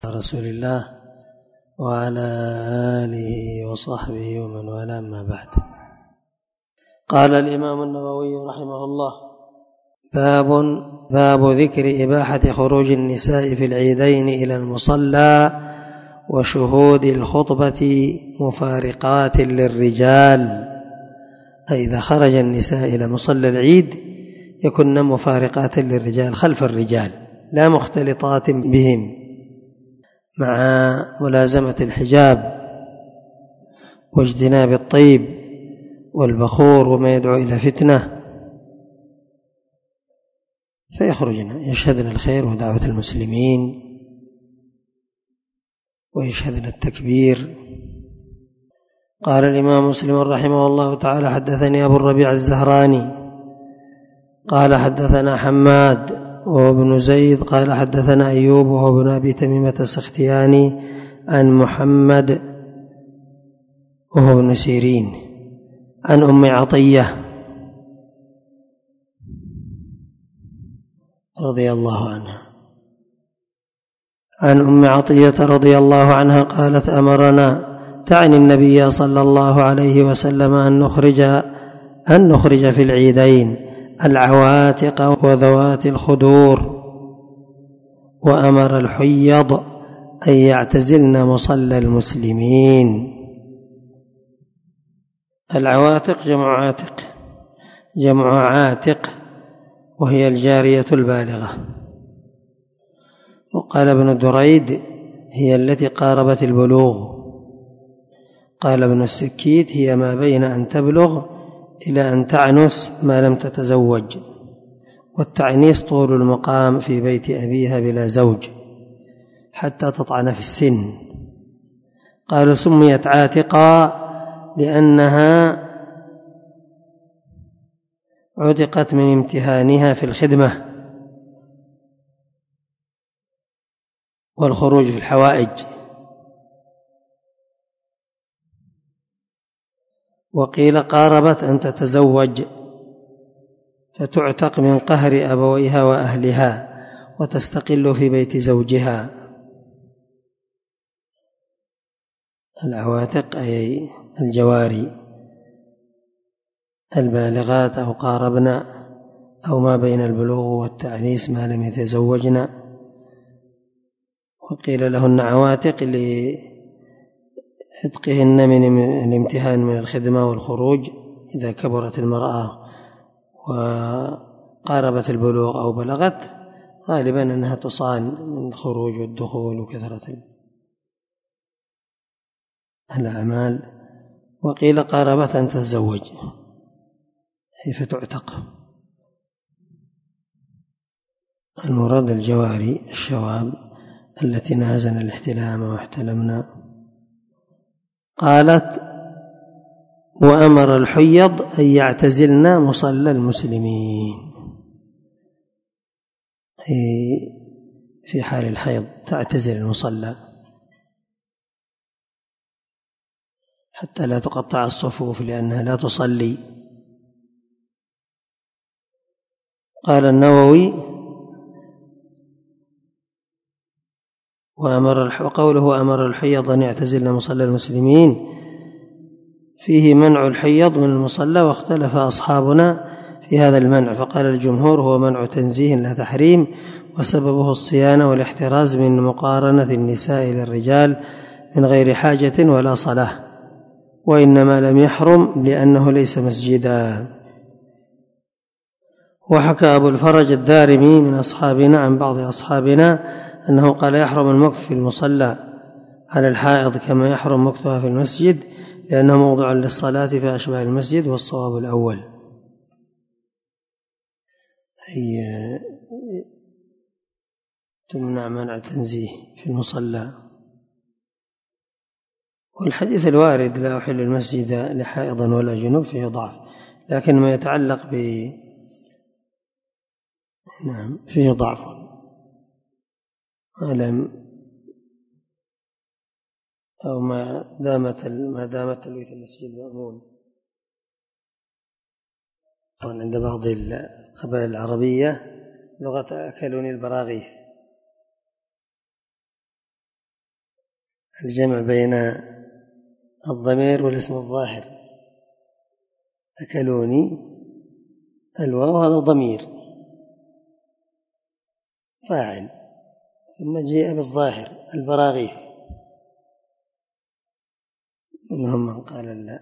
رسول الله وعلى آله وصحبه ومن والاه، أما بعد. قال الإمام النووي رحمه الله: باب ذكر إباحة خروج النساء في العيدين إلى المصلى وشهود الخطبة مفارقات للرجال. أي إذا خرج النساء إلى مصلى العيد يكن مفارقات للرجال خلف الرجال لا مختلطات بهم، مع ملازمة الحجاب واجتناب الطيب والبخور وما يدعو إلى فتنة، فيخرجن يشهدن الخير ودعوة المسلمين ويشهدن التكبير. قال الإمام مسلم رحمه الله تعالى: حدثني أبو الربيع الزهراني قال حدثنا حماد وهو ابن زيد قال حدثنا أيوب وهو ابن أبي تميمة السختياني عن محمد وهو ابن سيرين عن أم عطية رضي الله عنها عن أم عطية رضي الله عنها قالت: أمرنا، تعني النبي صلى الله عليه وسلم، أن نخرج في العيدين العواتق وذوات الخدور، وأمر الحيض أن يعتزلن مصلى المسلمين. العواتق جمع عاتق وهي الجارية البالغة. وقال ابن دريد: هي التي قاربت البلوغ. قال ابن السكيت: هي ما بين أن تبلغ إلى أن تعنس ما لم تتزوج، والتعنيس طول المقام في بيت أبيها بلا زوج حتى تطعن في السن. قالوا: سميت عاتقا لأنها عتقت من امتهانها في الخدمة والخروج في الحوائج. وقيل قاربت أن تتزوج فتعتق من قهر أبويها وأهلها وتستقل في بيت زوجها. العواتق أي الجواري البالغات أو قاربنا أو ما بين البلوغ والتعنيس ما لم يتزوجن. وقيل لهن عواتق لعتقهن من الامتهان من الخدمة والخروج إذا كبرت المرأة وقاربت البلوغ أو بلغت، غالبا أنها تصان من الخروج والدخول وكثرة الأعمال. وقيل قاربت أن تتزوج أي فتعتق. المراد الجواري الشواب التي نازن الاحتلام واحتلمنا. قالت: وأمر الحيض أن يعتزلن مصلى المسلمين، أي في حال الحيض تعتزل المصلى حتى لا تقطع الصفوف لأنها لا تصلي. قال النووي: وقوله أمر الحيض أن يعتزلن مصلى المسلمين فيه منع الحيض من المصلى، واختلف أصحابنا في هذا المنع، فقال الجمهور: هو منع تنزيه لا تحريم، وسببه الصيانة والاحتراز من مقارنة النساء للرجال من غير حاجة ولا صلاة، وإنما لم يحرم لأنه ليس مسجدا. وحكى أبو الفرج الدارمي من أصحابنا عن بعض أصحابنا أنه قال: يحرم المكث في المصلى على الحائض كما يحرم مكثها في المسجد، لأنه موضع للصلاة في أشباه المسجد، والصواب الأول، أي تمنع منع تنزيه في المصلى. والحديث الوارد: لا أحل المسجد لحائض ولا جنوب فيه ضعف، لكن ما يتعلق فيه ضعف أو ما دامت تلويث المسجد مأمون. طبعا عند بعض القبائل العربية لغة أكلوني البراغيث، الجمع بين الضمير والاسم الظاهر. أكلوني، الواو هذا ضمير فاعل، ثم جاء بالظاهر البراغيث. منهم من قال لا،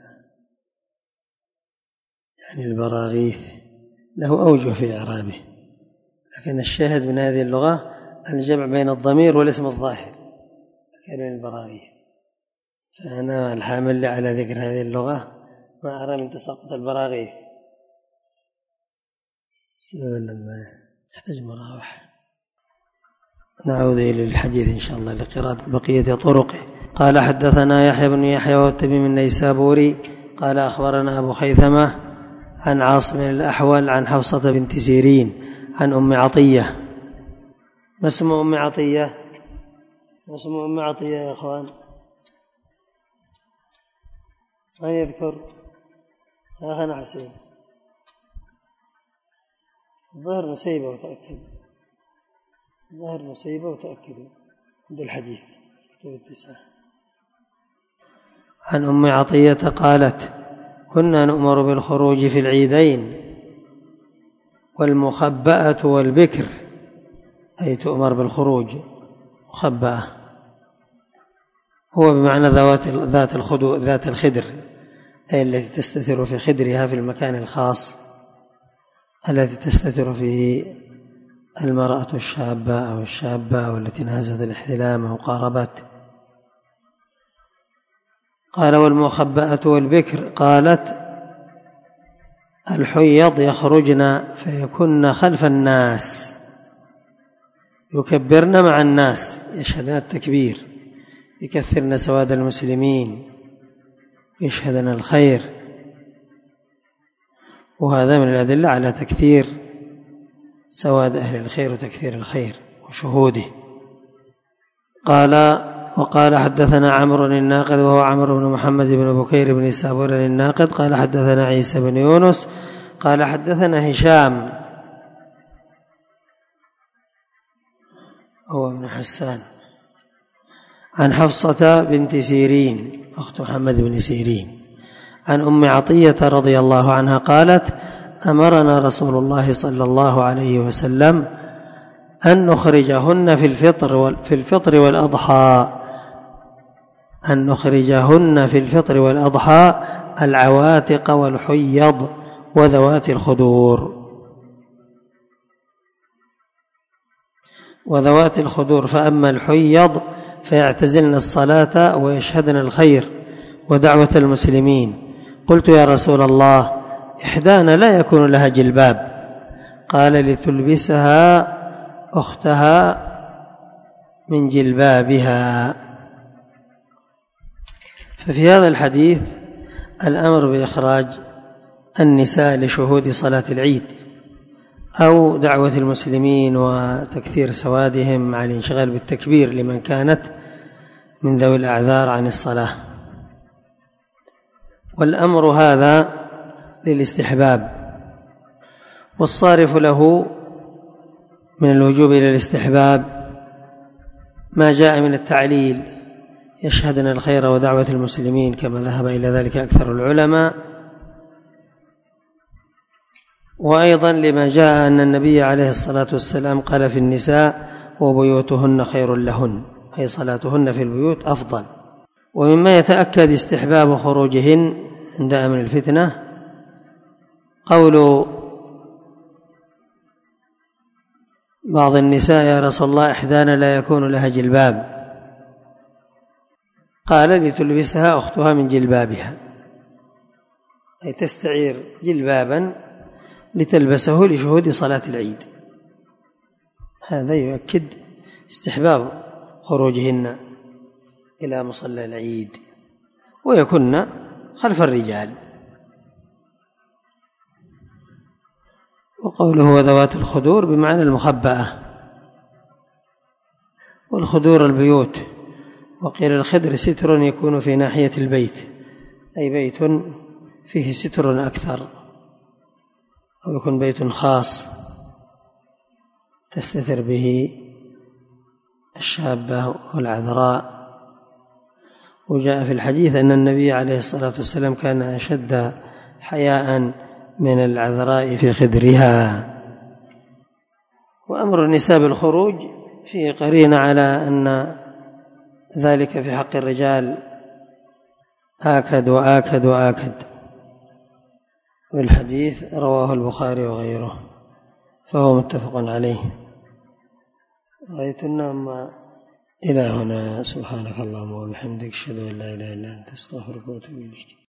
يعني البراغيث له أوجه في إعرابه، لكن الشاهد من هذه اللغة الجمع بين الضمير والاسم الظاهر، أكلوني البراغيث. فأنا الحامل على ذكر هذه اللغة ما أرى من تساقط البراغيث سببا لما يحتاج مراوح. نعود إلى الحديث إن شاء الله لقراءة بقية طرقه. قال حدثنا يحيى بن يحيى والتميمي النيسابوري قال أخبرنا أبو خيثمة عن عاصم الأحول عن حفصة بنت سيرين عن أم عطية. ما اسم أم عطية؟ ما اسم أم عطية يا أخوان؟ من يذكر؟ أخنا حسين. الظاهر نسيبة وتأكد، الظاهر نسيبة وتأكد عند الحديث كتاب التسعة. عن أم عطية قالت كنا نؤمر بالخروج في العيدين والمخبأة والبكر، أي تؤمر بالخروج مخبأة هو بمعنى ذات الخدر، أي التي تستتر في خدرها في المكان الخاص التي تستتر فيه المرأة الشابة أو الشابة والتي نهزت الاحتلام أو قاربت. قال والمخبأة والبكر، قالت الحيض يخرجن فيكن خلف الناس يكبرن مع الناس، يشهدن التكبير، يكثرن سواد المسلمين، يشهدن الخير، وهذا من الأدلة على تكثير سواد أهل الخير وتكثير الخير وشهوده. وقال حدثنا عمرو الناقد وهو عمرو بن محمد بن بكير بن سابور الناقد قال حدثنا عيسى بن يونس قال حدثنا هشام هو ابن حسان عن حفصة بنت سيرين أخت محمد بن سيرين عن أم عطية رضي الله عنها قالت أمرنا رسول الله صلى الله عليه وسلم أن نخرجهن في الفطر والأضحى، أن نخرجهن في الفطر والأضحى العواتق والحيض وذوات الخدور. فأما الحيض فيعتزلن الصلاة ويشهدن الخير ودعوة المسلمين. قلت يا رسول الله إحدانا لا يكون لها جلباب، قال لتلبسها أختها من جلبابها. ففي هذا الحديث الأمر بإخراج النساء لشهود صلاة العيد أو دعوة المسلمين وتكثير سوادهم مع الانشغال بالتكبير لمن كانت من ذوي الأعذار عن الصلاة. والأمر هذا للاستحباب، والصارف له من الوجوب إلى الاستحباب ما جاء من التعليل يشهدن الخير ودعوة المسلمين كما ذهب إلى ذلك أكثر العلماء، وأيضا لما جاء أن النبي عليه الصلاة والسلام قال في النساء وبيوتهن خير لهن، أي صلاتهن في البيوت أفضل. ومما يتأكد استحباب خروجهن عند أمن الفتنة قول بعض النساء يا رسول الله إحدانا لا يكون لها جلباب، قال لتلبسها أختها من جلبابها، أي تستعير جلبابا لتلبسه لشهود صلاة العيد. هذا يؤكد استحباب خروجهن إلى مصلى العيد ويكن خلف الرجال. وقوله وذوات الخدور بمعنى المخبأة، والخدور البيوت، وقيل الخدر ستر يكون في ناحية البيت، أي بيت فيه ستر أكثر، أو يكون بيت خاص تستتر به الشابة والعذراء وجاء في الحديث أن النبي عليه الصلاة والسلام كان أشد حياء من العذراء في خدرها. وأمر النساء بالخروج فيه قرينة على أن ذلك في حق الرجال آكد وآكد وآكد، والحديث رواه البخاري وغيره فهو متفق عليه. رأيت النوم. إلى هنا، سبحانك اللهم وبحمدك، أشهد أن لا إله إلا أنت، أستغفرك وأتوب إليك.